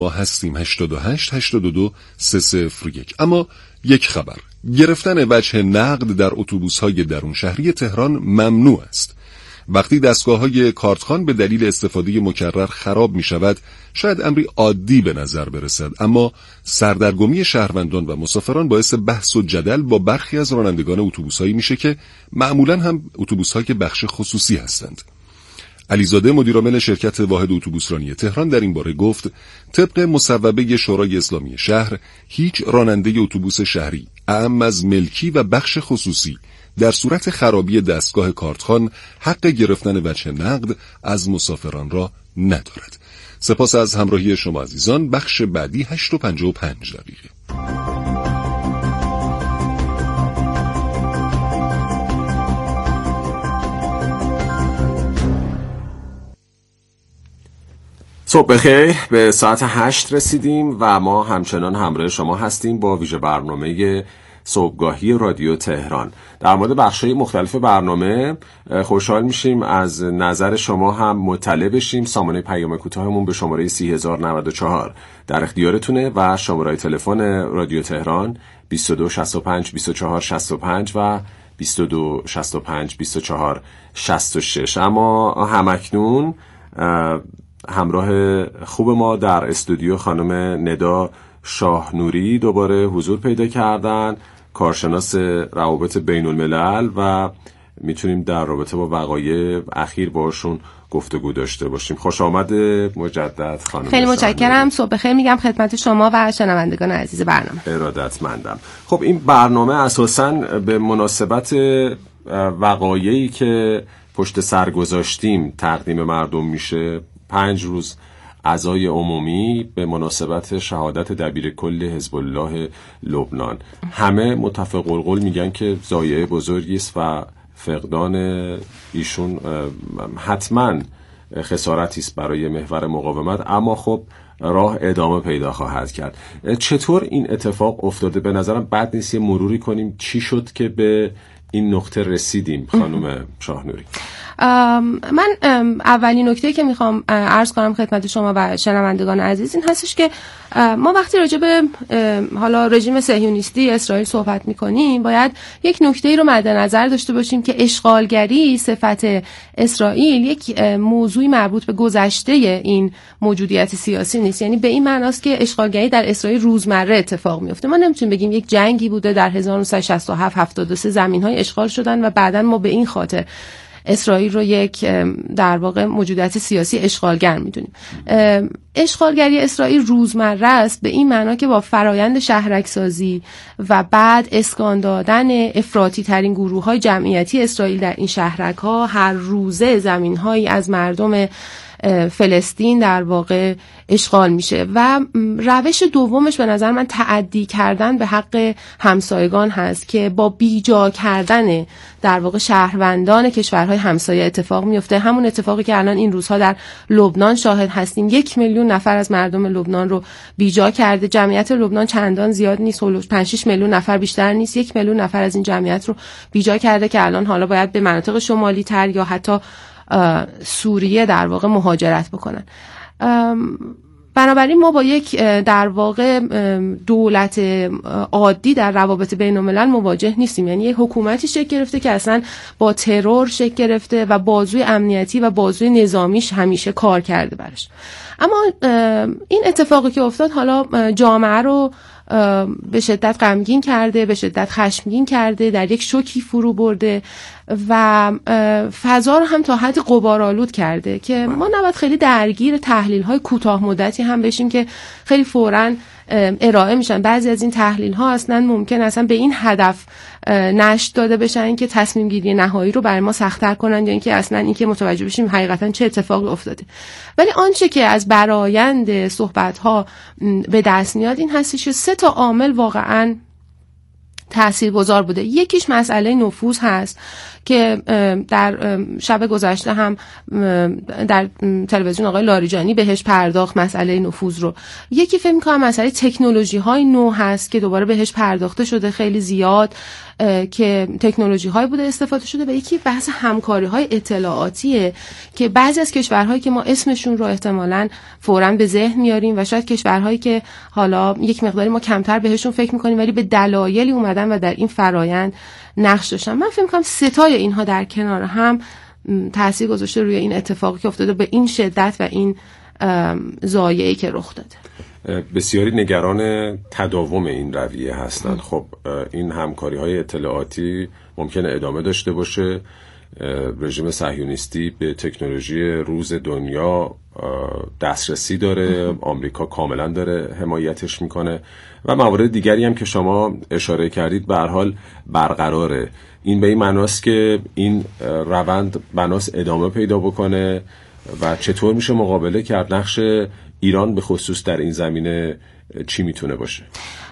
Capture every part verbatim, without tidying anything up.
ما هستیم هشتاد و هشت هشتاد و دو سه صفر یک. اما یک خبر: گرفتن وجه نقد در اتوبوس‌های درون شهری تهران ممنوع است. وقتی دستگاه‌های کارتخوان به دلیل استفاده مکرر خراب می‌شود، شاید امری عادی به نظر برسد، اما سردرگمی شهروندان و مسافران باعث بحث و جدل با برخی از رانندگان اتوبوس‌هایی میشه که معمولاً هم اتوبوس‌های بخش خصوصی هستند. علیزاده مدیرعامل شرکت واحد اتوبوسرانی تهران در این باره گفت: طبق مصوبه شورای اسلامی شهر، هیچ راننده اتوبوس شهری اعم از ملکی و بخش خصوصی در صورت خرابی دستگاه کارتخوان حق گرفتن وجه نقد از مسافران را ندارد. سپاس از همراهی شما عزیزان. بخش بعدی هشت و پنجاه و پنج دقیقه. صبح بخیر. به ساعت هشت رسیدیم و ما همچنان همراه شما هستیم با ویژه برنامه صبحگاهی رادیو تهران. در مورد بخش‌های مختلف برنامه خوشحال میشیم از نظر شما هم مطلع بشیم. سامانه پیام کوتاهمون به شماره سی هزار و نود و چهار در اختیارتونه و شماره تلفن رادیو تهران بیست و دو شصت و پنج بیست و چهار شصت و پنج و بیست و دو شصت و پنج بیست و چهار شصت و شش. اما همکنون همراه خوب ما در استودیو خانم ندا شاهنوری دوباره حضور پیدا کردن، کارشناس روابط بین الملل، و میتونیم در رابطه با وقایع اخیر باشون گفتگو داشته باشیم. خوش آمده مجدد خانم. خیلی متشکرم. صبح بخیر میگم خدمت شما و شنوندگان عزیز برنامه. ارادتمندم. خب این برنامه اساساً به مناسبت وقایعی که پشت سر گذاشتیم تقدیم مردم میشه. پنج روز عزای عمومی به مناسبت شهادت دبیرکل حزب الله لبنان. همه متفق القول میگن که ضایعه بزرگی است و فقدان ایشون حتما خسارتی است برای محور مقاومت، اما خب راه ادامه پیدا خواهد کرد. چطور این اتفاق افتاده؟ به نظرم بد نیست یه مروری کنیم چی شد که به این نقطه رسیدیم خانم شاهنوری. من اولین نکته که میخوام عرض کنم خدمت شما و شنوندگان عزیز این هستش که ما وقتی راجع به حالا رژیم صهیونیستی اسرائیل صحبت میکنیم باید یک نکته‌ای رو مد نظر داشته باشیم که اشغالگری صفت اسرائیل یک موضوعی مربوط به گذشته این موجودیت سیاسی نیست. یعنی به این معناست که اشغالگری در اسرائیل روزمره اتفاق میفته. ما نمیتونیم بگیم یک جنگی بوده در هزار و نهصد و شصت و هفت هفتاد و سه زمین‌های اشغال شدن و بعداً ما به این خاطر اسرائیل رو یک در واقع موجودیت سیاسی اشغالگر میدونیم. اشغالگری اسرائیل روزمره است به این معنا که با فرایند شهرک‌سازی و بعد اسکان دادن افراطی ترین گروه‌های جمعیتی اسرائیل در این شهرک‌ها هر روزه زمین‌هایی از مردم فلسطین در واقع اشغال میشه و روش دومش به نظر من تعدی کردن به حق همسایگان هست که با بیجا کردن در واقع شهروندان کشورهای همسایه اتفاق میفته. همون اتفاقی که الان این روزها در لبنان شاهد هستیم. یک میلیون نفر از مردم لبنان رو بیجا کرده. جمعیت لبنان چندان زیاد نیست، پنج شش میلیون نفر بیشتر نیست. یک میلیون نفر از این جمعیت رو بیجا کرده که الان حالا باید به مناطق شمالی تر یا حتی سوریه در واقع مهاجرت بکنن. بنابراین ما با یک در واقع دولت عادی در روابط بین الملل مواجه نیستیم. یعنی یک حکومتی شکل گرفته که اصلا با ترور شکل گرفته و بازوی امنیتی و بازوی نظامیش همیشه کار کرده برش. اما این اتفاقی که افتاد حالا جامعه رو به شدت غمگین کرده، به شدت خشمگین کرده، در یک شوکی فرو برده و فضا رو هم تا حد غبارآلود کرده که ما نباید خیلی درگیر تحلیل‌های کوتاه مدتی هم بشیم که خیلی فوراً ارائه میشن. بعضی از این تحلیل‌ها اصلا ممکن اصلا به این هدف نشر داده بشن که تصمیم گیری نهایی رو برای ما سخت‌تر کنن یا اینکه اصلا اینکه متوجه بشیم حقیقتاً چه اتفاقی افتاده. ولی آنچه که از برآیند صحبت‌ها به دست میاد این هستش که سه تا عامل واقعاً تاثیرگذار بوده. یکیش مسئله نفوذ هست که در شب گذشته هم در تلویزیون آقای لاریجانی بهش پرداخت، مسئله نفوذ رو. یکی فکر می‌کنم مسئله تکنولوژی های نو هست که دوباره بهش پرداخته شده خیلی زیاد، که تکنولوژی های بوده استفاده شده، و یکی بحث همکاری های اطلاعاتیه که بعضی از کشورهایی که ما اسمشون رو احتمالاً فوراً به ذهن میاریم و شاید کشورهایی که حالا یک مقداری ما کمتر بهشون فکر میکنیم ولی به دلایلی اومدن و در این فرایند نقش داشتن. من فکر میکنم ستای اینها در کنار هم تاثیر گذاشته روی این اتفاقی که افتاده به این شدت و این ضایعه‌ای که رخ داده. بسیاری نگران تداوم این رویه هستند. خب این همکاری های اطلاعاتی ممکنه ادامه داشته باشه. رژیم صهیونیستی به تکنولوژی روز دنیا دسترسی داره، آمریکا کاملا داره حمایتش میکنه و موارد دیگری هم که شما اشاره کردید به هر حال برقراره. این به این معناست که این روند بناس ادامه پیدا بکنه و چطور میشه مقابله کرد؟ نقش ایران به خصوص در این زمینه چی میتونه باشه؟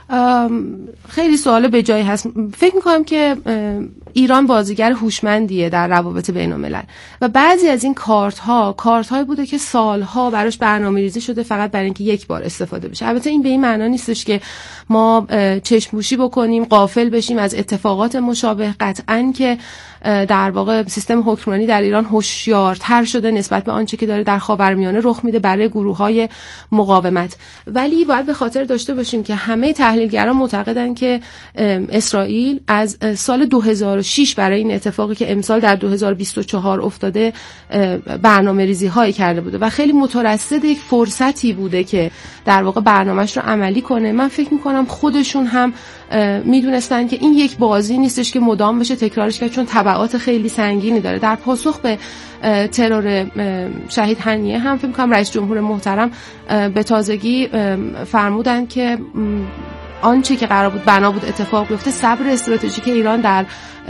خیلی سوال به جایی هست. فکر میکنم که ایران بازیگر هوشمندیه در روابط بین الملل و بعضی از این کارت ها کارت هایی بوده که سالها براش برنامه‌ریزی شده فقط برای اینکه یک بار استفاده بشه. البته این به این معنا نیستش که ما چشم‌پوشی بکنیم، غافل بشیم از اتفاقات مشابه. قطعاً که در واقع سیستم حکمرانی در ایران هوشیارتر شده نسبت به آنچه که داره در خاورمیانه رخ میده برای گروه‌های مقاومت، ولی باید به خاطر داشته باشیم که همه تحلیلگران معتقدن که اسرائیل از سال دو هزار و شش برای این اتفاقی که امسال در دو هزار و بیست و چهار افتاده برنامه‌ریزی هایی کرده بوده و خیلی مترصد یک فرصتی بوده که در واقع برنامه‌اش رو عملی کنه. من فکر می‌کنم خودشون هم میدونستن که این یک بازی نیستش که مدام بشه تکرارش کرد، چون تبعات خیلی سنگینی داره. در پاسخ به ترور شهید هنیه هم فکر می‌کنم رئیس جمهور محترم به تازگی فرمودن که آنچه که قرار بود بنا بود اتفاق بیفته، صبر استراتژیک ایران در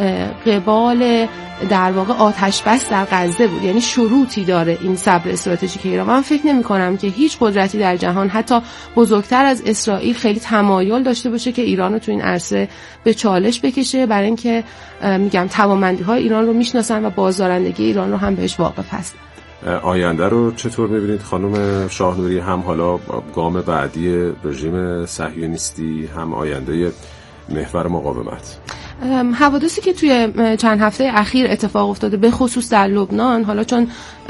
قبال در واقع آتش بس در غزه بود. یعنی شروطی داره این صبر استراتژیک ایران. من فکر نمی کنم که هیچ قدرتی در جهان حتی بزرگتر از اسرائیل خیلی تمایل داشته باشه که ایران رو تو این عرصه به چالش بکشه، برای اینکه میگم توانمندی های ایران رو میشناسن و بازدارندگی ایران رو هم بهش واقف هستن. آینده رو چطور میبینید خانم شاهنوری؟ هم حالا گام بعدی رژیم صهیونیستی، هم آینده محور مقاومت. حوادثی که توی چند هفته اخیر اتفاق افتاده به خصوص در لبنان، حالا چون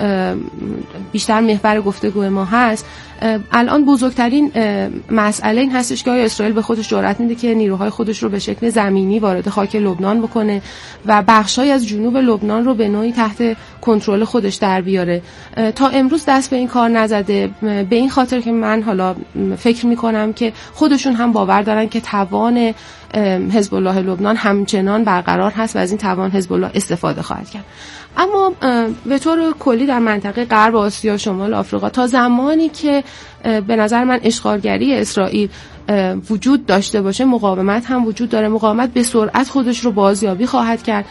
بیشتر محور گفتگو ما هست، الان بزرگترین مسئله این هستش که آیا اسرائیل به خودش جرأت میده که نیروهای خودش رو به شکل زمینی وارد خاک لبنان بکنه و بخشای از جنوب لبنان رو به نوعی تحت کنترل خودش در بیاره. تا امروز دست به این کار نزده، به این خاطر که من حالا فکر میکنم که خودشون هم باور دارن که توان حزب الله لبنان همچنان برقرار هست و از این توان حزب الله استفاده خواهد کرد. اما به طور کلی در منطقه غرب آسیا، شمال آفریقا، تا زمانی که به نظر من اشغالگری اسرائیل وجود داشته باشه، مقاومت هم وجود داره. مقاومت به سرعت خودش رو بازیابی خواهد کرد.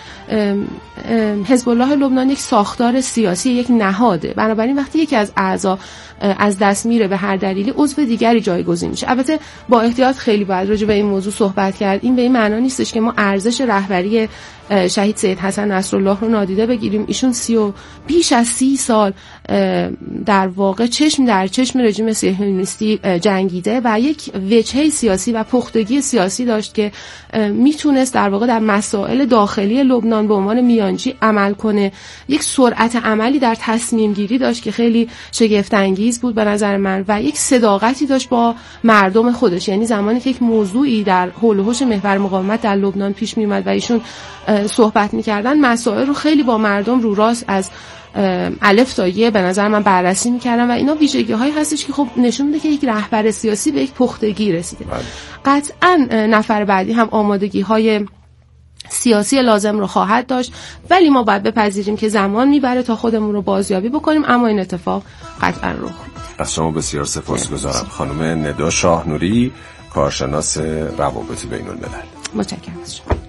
حزب الله لبنان یک ساختار سیاسی، یک نهاده، بنابراین وقتی یکی از اعضا از دست میره به هر دلیلی، عضو دیگری جایگزین میشه. البته با احتیاط خیلی باید راجع به این موضوع صحبت کرد. این به این معنا نیستش که ما ارزش رهبری شهید سید حسن نصرالله رو نادیده بگیریم. ایشون سی و بیش از سی سال در واقع چشم در چشم رژیم صهیونیستی جنگیده و یک وجهه سیاسی و پختگی سیاسی داشت که میتونست در واقع در مسائل داخلی لبنان به عنوان میانجی عمل کنه. یک سرعت عملی در تصمیم گیری داشت که خیلی شگفت انگیز بود به نظر من و یک صداقتی داشت با مردم خودش. یعنی زمانی که یک موضوعی در حول و حوش محور مقاومت در لبنان پیش میومد و ایشون صحبت میکردن، مسائل رو خیلی با مردم رو راست از الف تا یه به نظر من بررسی میکردن و اینا ویژگی هایی هستش که خب نشون میده که یک رهبر سیاسی به یک پختگی رسیده. قطعا نفر بعدی هم آمادگی های سیاسی لازم رو خواهد داشت، ولی ما باید بپذیریم که زمان میبره تا خودمون رو بازیابی بکنیم، اما این اتفاق قطعا رخ میده. از شما بسیار سپاسگزارم خانم ندا شاهنوری، کارشناس روابط بین الملل. متشکرم از شما.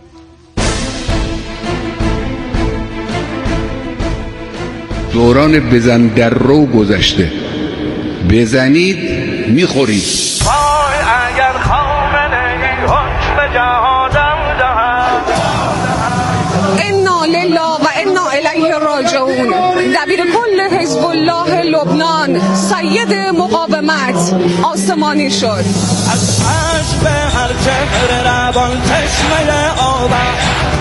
دوران بزن در رو گذشته، بزنید میخورید. اگر خامنه ای حکم جهادم دهد، انا لله حزب الله لبنان سید مقاومت آسمانی شد. از عشق به هر چهره روان چشمه آبم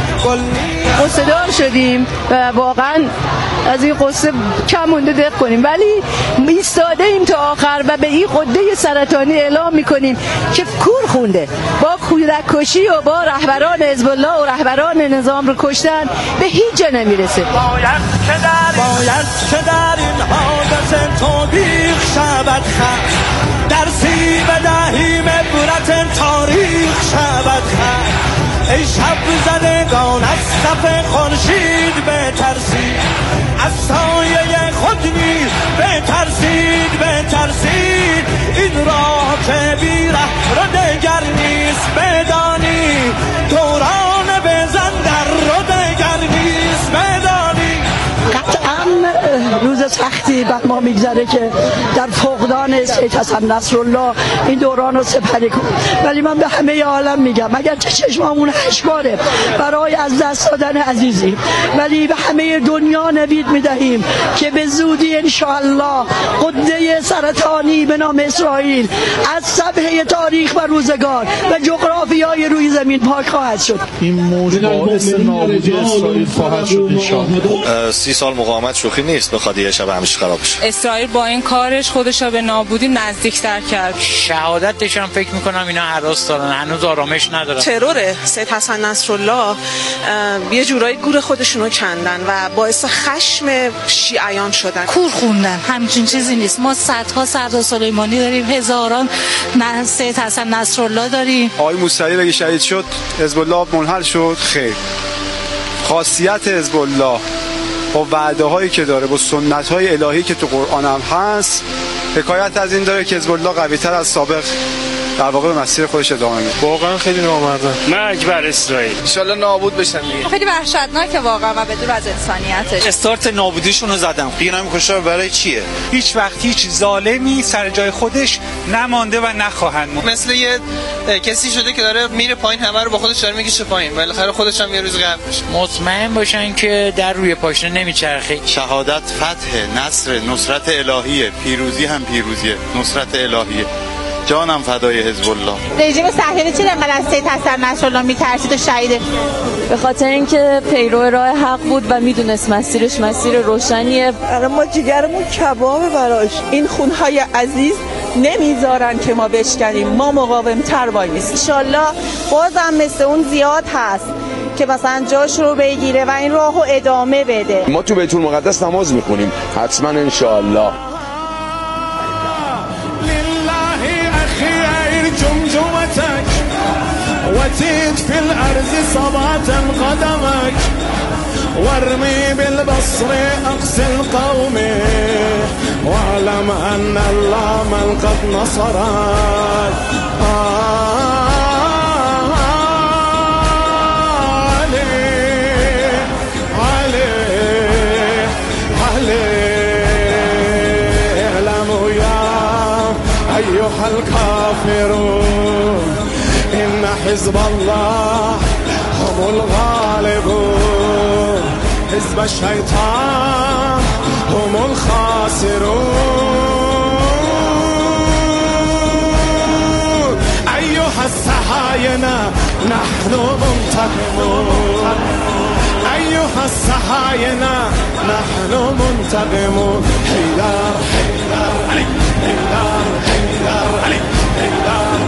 قصه دار شدیم و واقعا از این قصه کم مونده دق کنیم، ولی ایستاده ایم تا آخر و به این قده سرطانی اعلام میکنیم که کور خونده. با کودک کشی و با رهبران حزب الله و رهبران نظام رو کشتن به هیچ جا نمیرسه. باید که در باید که در این حادثه توبیخ شود خط درسی بدهیم عبرت تاریخ شود خط. ای شب زدگان از صف خورشید بترسید، از سایه خود نیز بترسید بترسید. این راه که بی ره رو دگر نیست بدانی، دوران بزن در رو دگر نیست بدانی. قطعا روز سختی بر ما میگذره که در فقدان سید حسن نصرالله این دوران رو سپری کنیم، ولی من به همه عالم میگم اگر چه چشمامون اشکاره برای از دست دادن عزیزی، ولی به همه دنیا نوید میدهیم که به زودی انشاءالله قده سرطانی به نام اسرائیل از صفحه تاریخ و روزگار و جغرافیای روی زمین پاک خواهد شد. این موج باعث نابودی اسرائیل خواهد شد انشاءالله. سی سال مقاومت شوخی نیست، بخواد یه شب همش خراب بشه. اسرائیل با این کارش خودش رو به نابودی نزدیک‌تر کرد. شهادتش هم فکر می‌کنم اینا هراس دارن، هنوز آرامش ندارن. ترور سید حسن نصرالله یه جورایی گور خودشونو کندن و باعث خشم شیعیان شدن. کور خوندن، همچین چیزی نیست. ما صدها سردار سلیمانی داریم، هزاران نه سید حسن نصرالله داریم. آقای موسوی اگه شهید شد حزب الله منحل شد. خیر، خاصیت حزب الله با وعده هایی که داره، با سنت های الهی که تو قرآن هم هست، حکایت از این داره که حزب الله قوی تر از سابق در واقع به مسیر خودش ادامه میده. واقعا خیلی نامردن. مرگ بر اسرائیل، ان شاء الله نابود بشن دیگه. خیلی وحشتناکه واقعا و بدون از انسانیتش. استارت نابودیشون رو زدن. دیگه نمی کشتار برای چیه؟ هیچ وقت هیچ ظالمی سر جای خودش نمانده و نخواهند موند. مثل یه کسی شده که داره میره پایین، همه رو با خودش داره میکشه پایین، بالاخره خودش هم یه روز غرق میشه. مطمئن باشن که در روی پاشنه نمیچرخه. شهادت فتح، نصر، نصرت الهیه، پیروزی هم پیروزیه، نصرت الهیه. جانم فدای حزب الله. رژیم صهیونی چرا انقدر از سید حسن نصرالله میترسید و شهیده؟ به خاطر اینکه پیرو راه حق بود و میدونست مسیرش مسیر روشنیه. ما جگرمون کبابه براش. این خونهای عزیز نمیذارن که ما بشکنیم، ما مقاومتر وایسیم. ان شاءالله بازم مثل اون زیاد هست که مثلا جاش رو بگیره و این راهو ادامه بده. ما تو بیت المقدس نماز میخونیم حتما ان شاءالله. جمجمتك وتيت في الأرض صبعة قدمك وارمي بالبصر أقصى القوم واعلم أن الله من قد نصرك. علي علي علي اعلموا يا أيها الكافرون إن حزب الله هم الغالبون حزب الشيطان هم الخاسرون. أيها الصهاينة نحن منتقمون، أيها الصهاينة نحن منتقمون. حيدر حيدر علي حيدر حيدر علي حيدر.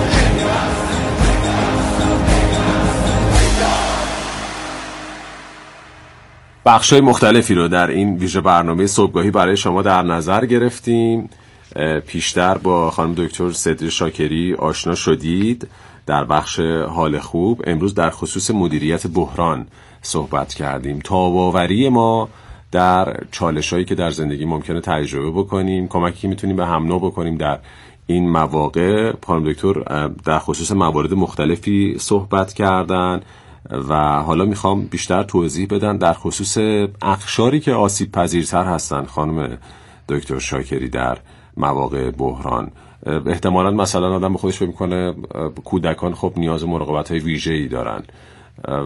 بخش‌های مختلفی رو در این ویژه برنامه صبحگاهی برای شما در نظر گرفتیم. پیشتر با خانم دکتر صدری شاکری آشنا شدید در بخش حال خوب. امروز در خصوص مدیریت بحران صحبت کردیم. تاب‌آوری ما در چالش‌هایی که در زندگی ممکنه تجربه بکنیم، کمکی که میتونیم به هم نوع بکنیم در این مواقع. خانم دکتر در خصوص موارد مختلفی صحبت کردن و حالا میخوام بیشتر توضیح بدن در خصوص اقشاری که آسیب پذیرتر هستن خانم دکتر شاکری در مواقع بحران. احتمالاً مثلا آدم به خودش فکر میکنه کودکان خب نیاز مراقبت های ویژه‌ای دارن.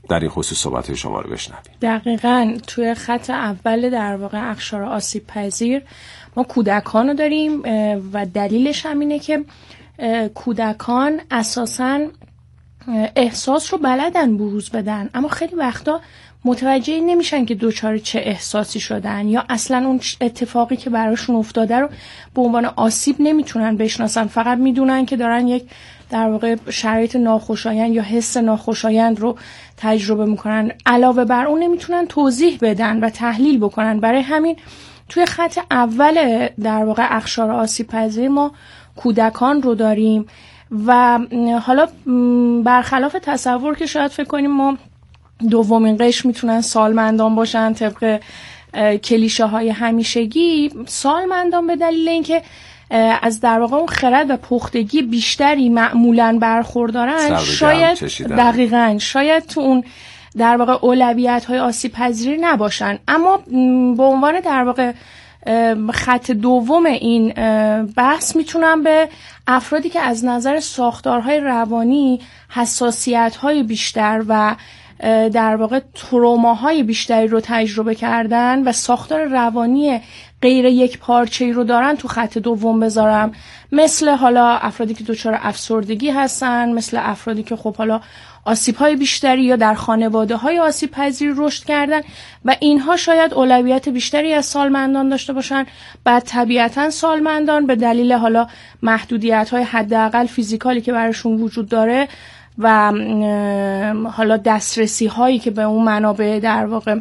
در این خصوص صحبت شما رو بشنویم. دقیقاً توی خط اول در واقع اقشار آسیب پذیر ما کودکان رو داریم و دلیلش هم اینه که کودکان اساساً احساس رو بلدن بروز بدن، اما خیلی وقتا متوجه نمیشن که دوچار چه احساسی شدن یا اصلا اون اتفاقی که براشون افتاده رو به عنوان آسیب نمیتونن بشناسن، فقط میدونن که دارن یک در واقع شرایط ناخوشایند یا حس ناخوشایند رو تجربه میکنن، علاوه بر اون نمیتونن توضیح بدن و تحلیل بکنن. برای همین توی خط اول در واقع اقشار آسیب پذیر ما کودکان رو داریم و حالا برخلاف تصور که شاید فکر کنیم ما دومین قشر میتونن سالمندان باشن طبق کلیشه های همیشگی، سالمندان به دلیل اینکه از در واقع اون خرد و پختگی بیشتری معمولاً برخوردارن، شاید دقیقاً شاید تو اون در واقع اولویت های آسیب پذیری نباشن. اما به عنوان در واقع خط دوم این بحث میتونم به افرادی که از نظر ساختارهای روانی حساسیت‌های بیشتر و در واقع تروماهای بیشتری رو تجربه کردن و ساختار روانی غیر یک پارچه‌ای رو دارن تو خط دوم بذارم، مثل حالا افرادی که دچار افسردگی هستن، مثل افرادی که خب حالا آسیب‌های بیشتری یا در خانواده‌های آسیب پذیر رشد کردن و اینها شاید اولویت بیشتری از سالمندان داشته باشن. بعد طبیعتاً سالمندان به دلیل حالا محدودیت‌های حداقل فیزیکالی که براشون وجود داره و حالا دسترسی هایی که به اون منابع در واقع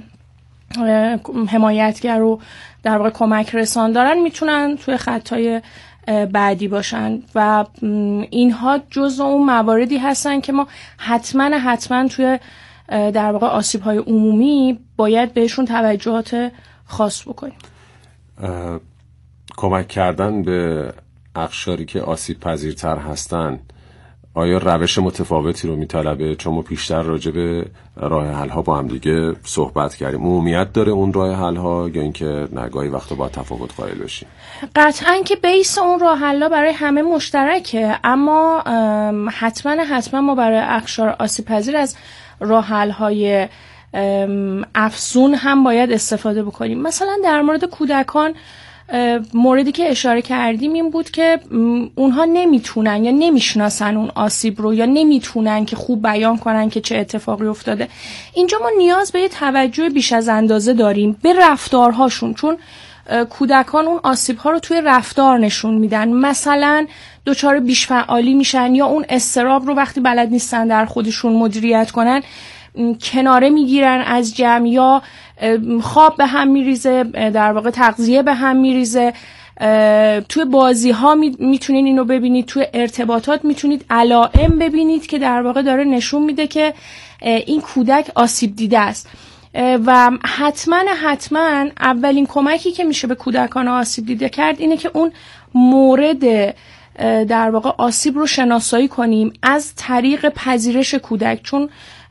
حمایتگر و در واقع کمک رسان دارن میتونن توی خطای بعدی باشن و اینها جزء اون مواردی هستن که ما حتما حتما توی در واقع آسیب های عمومی باید بهشون توجهات خاص بکنیم. کمک کردن به اقشاری که آسیب پذیرتر هستن آیا روش متفاوتی رو میطلبه؟ چون ما پیشتر راجع به راه حل ها با هم دیگه صحبت کردیم. عمومیت داره اون راه حل ها یا اینکه نگاهی وقتا با تفاوت قائل بشیم؟ قطعاً که بیس اون راه حل ها برای همه مشترکه، اما حتما حتما ما برای اقشار آسیب پذیر از راه حل های افزون هم باید استفاده بکنیم. مثلا در مورد کودکان موردی که اشاره کردیم این بود که اونها نمیتونن یا نمیشناسن اون آسیب رو یا نمیتونن که خوب بیان کنن که چه اتفاقی افتاده. اینجا ما نیاز به یه توجه بیش از اندازه داریم به رفتارهاشون، چون کودکان اون آسیب‌ها رو توی رفتار نشون میدن. مثلا دچار بیش‌فعالی میشن یا اون اضطراب رو وقتی بلد نیستن در خودشون مدیریت کنن کناره میگیرن از جمع، یا خواب به هم میریزه، در واقع تغذیه به هم میریزه. توی بازی ها میتونید اینو ببینید، توی ارتباطات میتونید علائم ببینید که در واقع داره نشون میده که این کودک آسیب دیده است. و حتما حتما اولین کمکی که میشه به کودکان آسیب دیده کرد اینه که اون مورد در واقع آسیب رو شناسایی کنیم از طریق پذیرش کودک، چون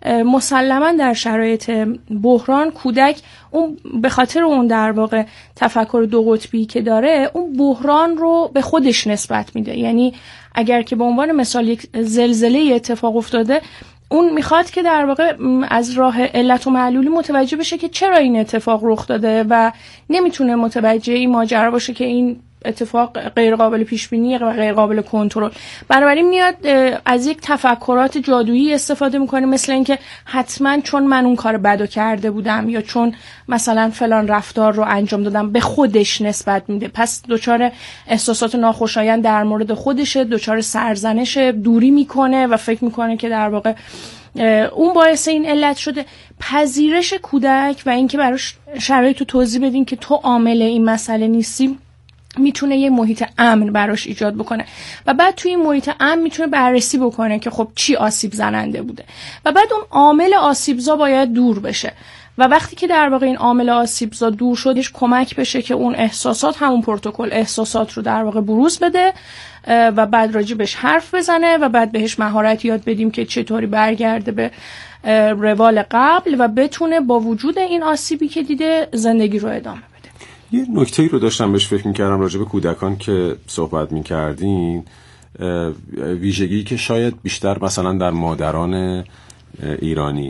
مسلما در شرایط بحران کودک اون به خاطر اون در واقع تفکر دو قطبی که داره اون بحران رو به خودش نسبت میده. یعنی اگر که به عنوان مثال یک زلزله اتفاق افتاده، اون میخواد که در واقع از راه علت و معلولی متوجه بشه که چرا این اتفاق رخ داده و نمیتونه متوجه این ماجرا باشه که این اتفاق غیر قابل پیش بینی و غیر قابل کنترل. بنابراین میاد از یک تفکرات جادویی استفاده میکنه، مثل اینکه حتما چون من اون کار بدو کرده بودم یا چون مثلا فلان رفتار رو انجام دادم به خودش نسبت میده، پس دچار احساسات ناخوشایند در مورد خودشه، دچار سرزنش، دوری میکنه و فکر میکنه که در واقع اون باعث این علت شده. پذیرش کودک و اینکه براش شرایط رو توضیح بدین که تو عامل این مسئله نیستی میتونه یه محیط امن براش ایجاد بکنه و بعد توی این محیط امن میتونه بررسی بکنه که خب چی آسیب زننده بوده و بعد اون عامل آسیبزا باید دور بشه و وقتی که در واقع این عامل آسیبزا دور شدش کمک بشه که اون احساسات، همون پروتکل احساسات رو در واقع بروز بده و بعد راجبش حرف بزنه و بعد بهش مهارت یاد بدیم که چطوری برگرده به روال قبل و بتونه با وجود این آسیبی که دیده زندگی رو ادامه. یه نکته‌ای رو داشتم بهش فکر می‌کردم راجع به کودکان که صحبت می‌کردین، ویژگی که شاید بیشتر مثلا در مادران ایرانی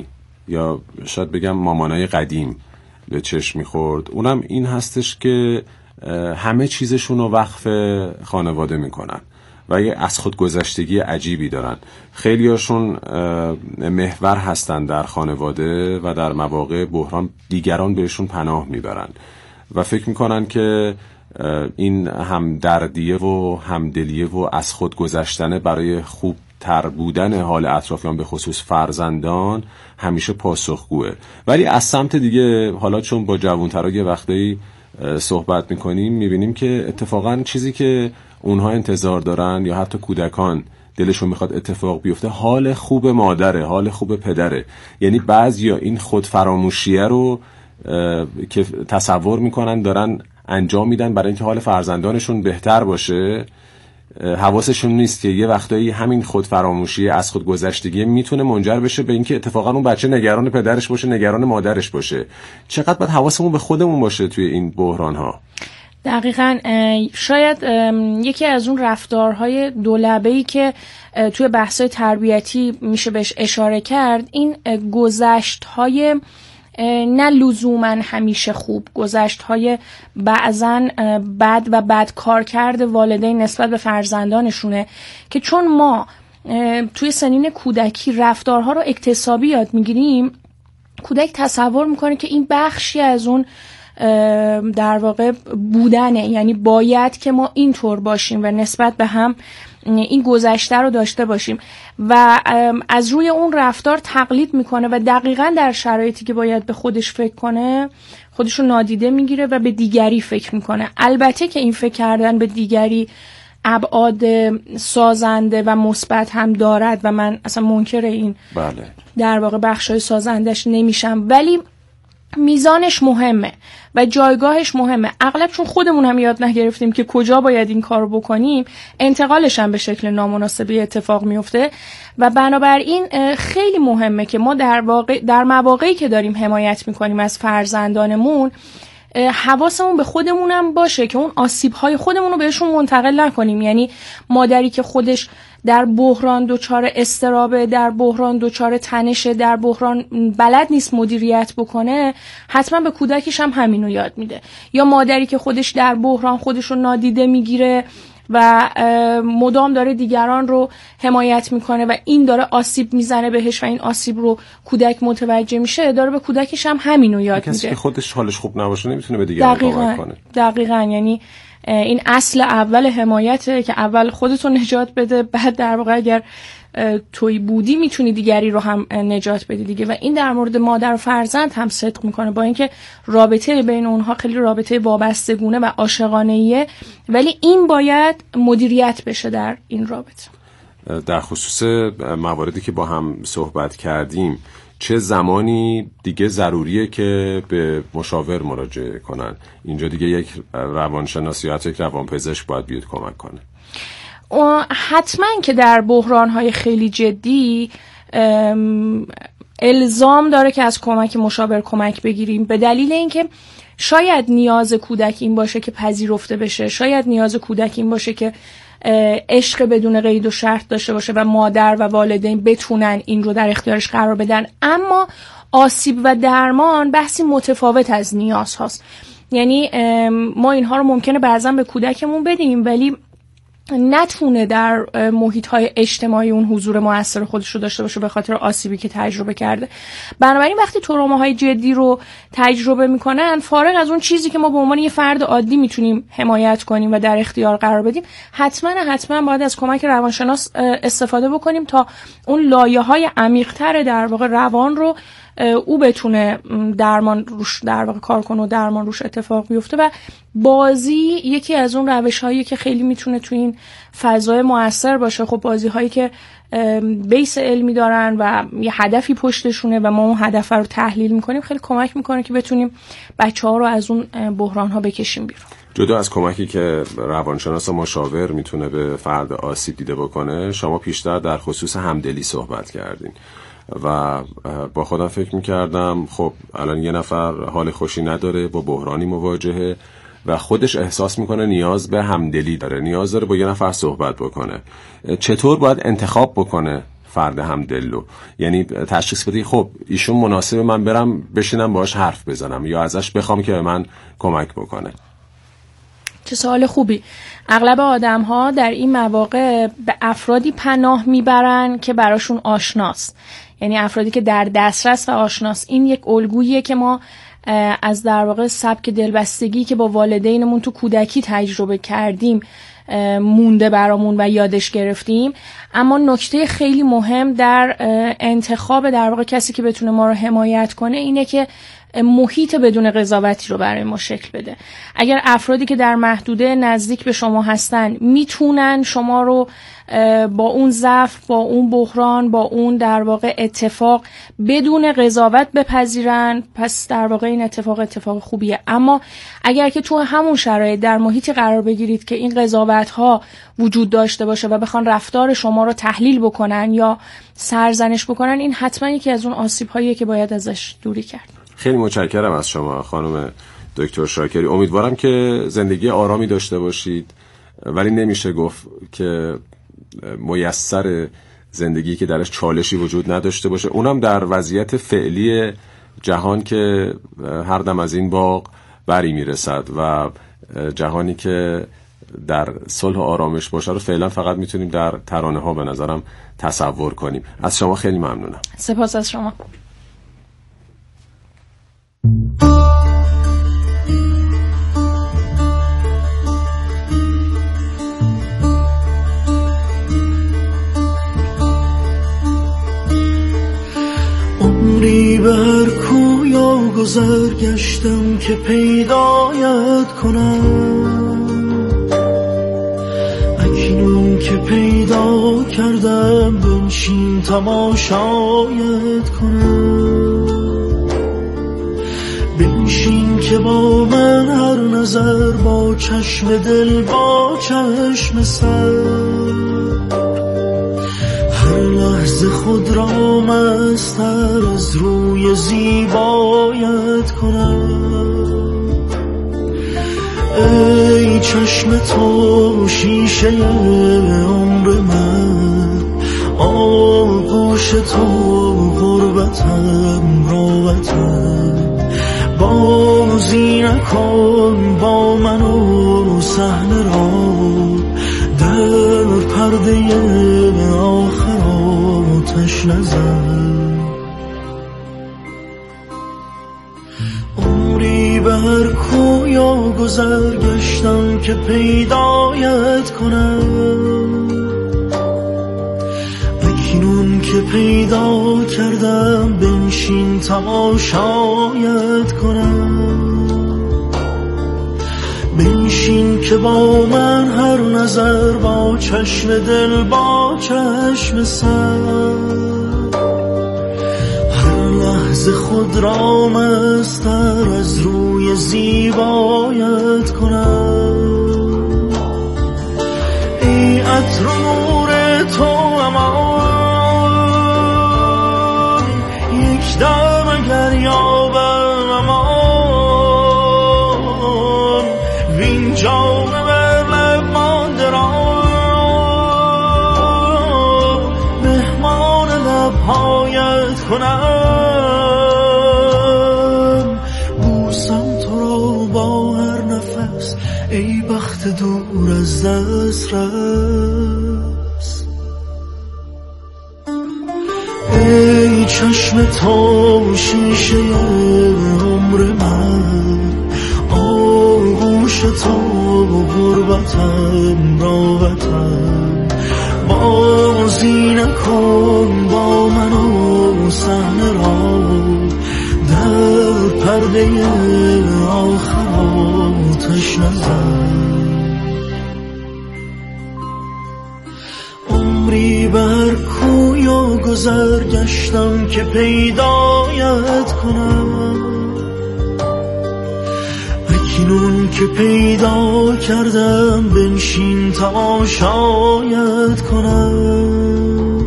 یا شاید بگم مامانای قدیم به چشم میخورد، اونم این هستش که همه چیزشون رو وقف خانواده میکنن و یه از خود گذشتگی عجیبی دارن. خیلی هاشون محور هستن در خانواده و در مواقع بحران دیگران بهشون پناه میبرن و فکر میکنن که این همدردیه و همدلیه و از خود گذشتنه برای خوب تر بودن حال اطرافیان به خصوص فرزندان همیشه پاسخگوه. ولی از سمت دیگه حالا چون با جوان‌ترا یه وقتایی صحبت میکنیم میبینیم که اتفاقا چیزی که اونها انتظار دارن یا حتی کودکان دلشون میخواد اتفاق بیفته حال خوب مادره، حال خوب پدره. یعنی بعضیا این خود فراموشیه رو که تصور میکنن دارن انجام میدن برای اینکه حال فرزندانشون بهتر باشه، حواسشون نیست که یه وقتایی همین خود فراموشی از خود گذشتگی میتونه منجر بشه به اینکه اتفاقا اون بچه نگران پدرش باشه، نگران مادرش باشه. چقدر باید حواسمون به خودمون باشه توی این بحران ها. دقیقاً. شاید یکی از اون رفتارهای دولبه‌ای که توی بحث‌های تربیتی میشه بهش اشاره کرد این گذشت‌های نه لزوماً همیشه خوب، گذشت‌های بعضاً بد و بد کار کرده والدین نسبت به فرزندانشونه که چون ما توی سنین کودکی رفتارها رو اکتسابی یاد میگیریم، کودک تصور میکنه که این بخشی از اون در واقع بودنه، یعنی باید که ما اینطور باشیم و نسبت به هم این گذشته رو داشته باشیم و از روی اون رفتار تقلید میکنه و دقیقاً در شرایطی که باید به خودش فکر کنه خودش رو نادیده میگیره و به دیگری فکر میکنه. البته که این فکر کردن به دیگری ابعاد سازنده و مثبت هم دارد و من اصلا منکر این بله. در واقع بخشای سازندش نمیشم، ولی میزانش مهمه و جایگاهش مهمه. اغلب چون خودمون هم یاد نگرفتیم که کجا باید این کارو بکنیم، انتقالش هم به شکل نامناسبی اتفاق میفته و بنابراین خیلی مهمه که ما در واقع در مواقعی که داریم حمایت میکنیم از فرزندانمون حواسمون به خودمونم باشه که اون آسیب‌های خودمون رو بهشون منتقل نکنیم. یعنی مادری که خودش در بحران دچار اضطراب، در بحران دچار تنشه، در بحران بلد نیست مدیریت بکنه، حتما به کودکش هم همینو یاد میده. یا مادری که خودش در بحران خودش رو نادیده میگیره و مدام داره دیگران رو حمایت میکنه و این داره آسیب میزنه بهش و این آسیب رو کودک متوجه میشه، داره به کودکش هم همینو یاد میده. کسی که خودش حالش خوب نباشه نمیتونه به دیگران کمک کنه. دقیقاً. یعنی این اصل اول حمایته که اول خودتو نجات بده، بعد در واقع اگر توی بودی میتونی دیگری رو هم نجات بدی دیگه. و این در مورد مادر و فرزند هم صدق میکنه، با اینکه رابطه بین اونها خیلی رابطه وابستگونه و عاشقانه‌ایه، ولی این باید مدیریت بشه در این رابطه. در خصوص مواردی که با هم صحبت کردیم، چه زمانی دیگه ضروریه که به مشاور مراجعه کنن؟ اینجا دیگه یک روانشناس یا یک روانپزشک باید بیاد کمک کنه. حتما که در بحران‌های خیلی جدی الزام داره که از کمک مشاور کمک بگیریم، به دلیل اینکه شاید نیاز کودک این باشه که پذیرفته بشه، شاید نیاز کودک این باشه که عشق بدون قید و شرط داشته باشه و مادر و والدین بتونن این رو در اختیارش قرار بدن. اما آسیب و درمان بحثی متفاوت از نیاز هاست. یعنی ما اینها رو ممکنه بعضا به کودکمون بدیم ولی نتونه در محیط‌های اجتماعی اون حضور مؤثر خودش رو داشته باشه به خاطر آسیبی که تجربه کرده. بنابراین وقتی تروماهای جدی رو تجربه میکنن، فارغ از اون چیزی که ما به عنوان یه فرد عادی میتونیم حمایت کنیم و در اختیار قرار بدیم، حتما حتما باید از کمک روانشناس استفاده بکنیم تا اون لایه‌های عمیق‌تر در واقع روان رو او بتونه درمان روش در واقع کار کنه و درمان روش اتفاق بیفته. و بازی یکی از اون روش‌هایی که خیلی میتونه تو این فضای موثر باشه. خب بازی‌هایی که بیس علمی دارن و یه هدفی پشتشونه و ما اون هدف رو تحلیل میکنیم خیلی کمک میکنه که بتونیم بچه‌ها رو از اون بحران‌ها بکشیم بیرون. جدا از کمکی که روانشناس و مشاور میتونه به فرد آسیب دیده بکنه، شما پیشتر در خصوص همدلی صحبت کردین و با خودم فکر میکردم خب الان یه نفر حال خوشی نداره، با بحرانی مواجهه و خودش احساس میکنه نیاز به همدلی داره، نیاز داره با یه نفر صحبت بکنه. چطور باید انتخاب بکنه فرد همدلو، یعنی تشخیص بدی خب ایشون مناسب من برم بشینم باهاش حرف بزنم یا ازش بخوام که به من کمک بکنه. چه سوال خوبی. اغلب آدم ها در این مواقع به افرادی پناه میبرن که براشون آشناست، یعنی افرادی که در دسترس و آشناست. این یک الگوییه که ما از در واقع سبک دلبستگی که با والدینمون تو کودکی تجربه کردیم مونده برامون و یادش گرفتیم. اما نکته خیلی مهم در انتخاب در واقع کسی که بتونه ما رو حمایت کنه اینه که محیط بدون قضاوتی رو برای ما شکل بده. اگر افرادی که در محدوده نزدیک به شما هستن میتونن شما رو با اون ضعف، با اون بحران، با اون در واقع اتفاق بدون قضاوت بپذیرن، پس در واقع این اتفاق اتفاق خوبیه. اما اگر که تو همون شرایط در محیطی قرار بگیرید که این قضاوت ها وجود داشته باشه و بخوان رفتار شما رو تحلیل بکنن یا سرزنش بکنن، این حتما یکی از اون آسیب هاییه که باید ازش دوری کرد. خیلی متشکرم از شما خانم دکتر شاکری. امیدوارم که زندگی آرامی داشته باشید، ولی نمیشه گفت که میسر زندگی که درش چالشی وجود نداشته باشه، اونم در وضعیت فعلی جهان که هر دم از این باغ بری میرسد و جهانی که در صلح و آرامش باشه رو فعلا فقط میتونیم در ترانه ها به نظرم تصور کنیم. از شما خیلی ممنونم. سپاس از شما. عمری به هر کویا گذر گشتم که پیدایت کنم، اکنون که پیدا کردم بنشین تماشایت کنم. بنشین که با من هر نظر، با چشم دل با چشم سر، هر لحظه خود را مستر از روی زیبایت کنم. ای چشم تو شیشه عمر من، آغوش تو غربتم راحتم. بازی نکن با من و صحنه را، در پرده آخر آتش نزن. عمری به هر کویا گذر گشتم که پیدایت کنم، اکنون که پیدا کردم بنشین تماشایت کنم. بنشین که با من هر نظر، با چشم دل با چشم سر، هر لحظه خود را مستر از روی زیبایت کنم. ای عطر و نور تو امان، یک دم اگر یابم امان، وین جام بر لب مانده را مهمان لبهایت کنم. بوسم تو را با هر نفس، ای بخت دور از دست رس. ای چشم تو شیشه عمر من، آغوش تو غربتم راحتم. بازی نکن با من و صحنه را، در پرده آخر آتش نزن. عمری بر کویا گذر گشتم که پیدایت کنم، اکنون که پیدا کردم بنشین تماشایت کنم.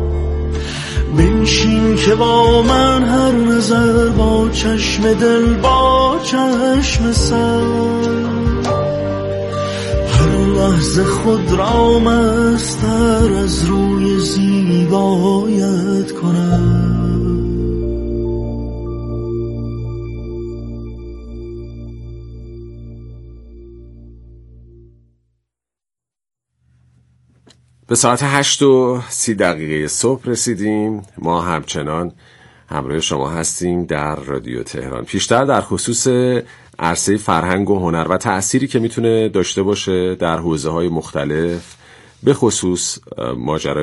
بنشین که با من هر نظر، با چشم دل با چشم سر، هر لحظه خود را مستر از روی زیبایت کنم. به ساعت هشت و سی دقیقه صبح رسیدیم. ما همچنان همراه شما هستیم در رادیو تهران. پیشتر در خصوص عرصه فرهنگ و هنر و تأثیری که میتونه داشته باشه در حوزه‌های مختلف، به خصوص ماجرای